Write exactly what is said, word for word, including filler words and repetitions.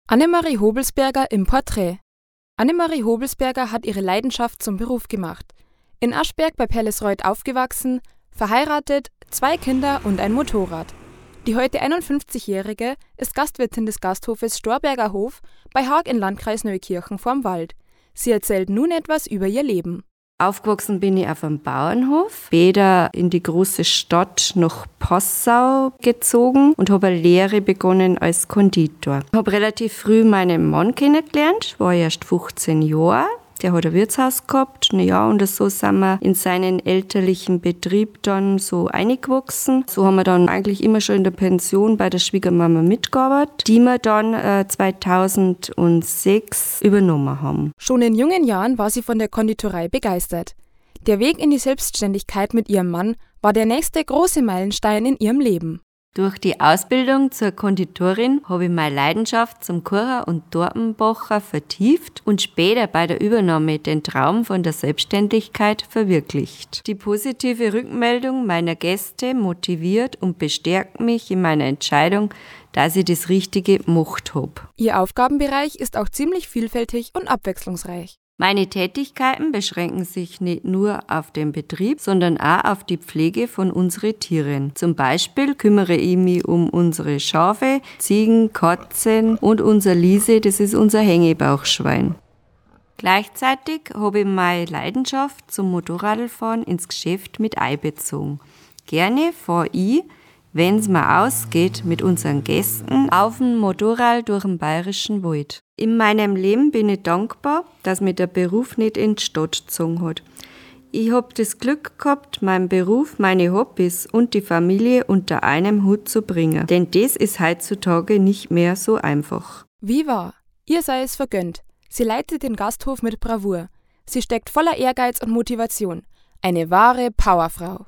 Annemarie Hobelsberger im Porträt. Annemarie Hobelsberger hat ihre Leidenschaft zum Beruf gemacht. In Aschberg bei Perlesreuth aufgewachsen, verheiratet, zwei Kinder und ein Motorrad. Die heute einundfünfzigjährige ist Gastwirtin des Gasthofes Storberger Hof bei Haag im Landkreis Neukirchen vorm Wald. Sie erzählt nun etwas über ihr Leben. Aufgewachsen bin ich auf einem Bauernhof, später in die große Stadt nach Passau gezogen und habe eine Lehre begonnen als Konditor. Ich habe relativ früh meinen Mann kennengelernt, war erst fünfzehn Jahre. Der hat ein Wirtshaus gehabt, naja, und so sind wir in seinen elterlichen Betrieb dann so eingewachsen. So haben wir dann eigentlich immer schon in der Pension bei der Schwiegermama mitgearbeitet, die wir dann äh, zweitausendsechs übernommen haben. Schon in jungen Jahren war sie von der Konditorei begeistert. Der Weg in die Selbstständigkeit mit ihrem Mann war der nächste große Meilenstein in ihrem Leben. Durch die Ausbildung zur Konditorin habe ich meine Leidenschaft zum Kuchen und Tortenbacher vertieft und später bei der Übernahme den Traum von der Selbstständigkeit verwirklicht. Die positive Rückmeldung meiner Gäste motiviert und bestärkt mich in meiner Entscheidung, dass ich das Richtige gemacht habe. Ihr Aufgabenbereich ist auch ziemlich vielfältig und abwechslungsreich. Meine Tätigkeiten beschränken sich nicht nur auf den Betrieb, sondern auch auf die Pflege von unseren Tieren. Zum Beispiel kümmere ich mich um unsere Schafe, Ziegen, Katzen und unser Lise, das ist unser Hängebauchschwein. Gleichzeitig habe ich meine Leidenschaft zum Motorradfahren ins Geschäft mit einbezogen. Gerne fahre ich, wenn es mir ausgeht, mit unseren Gästen auf dem Motorrad durch den bayerischen Wald. In meinem Leben bin ich dankbar, dass mir der Beruf nicht in die Stadt gezogen hat. Ich habe das Glück gehabt, meinen Beruf, meine Hobbys und die Familie unter einem Hut zu bringen. Denn das ist heutzutage nicht mehr so einfach. Wie wahr? Ihr sei es vergönnt. Sie leitet den Gasthof mit Bravour. Sie steckt voller Ehrgeiz und Motivation. Eine wahre Powerfrau.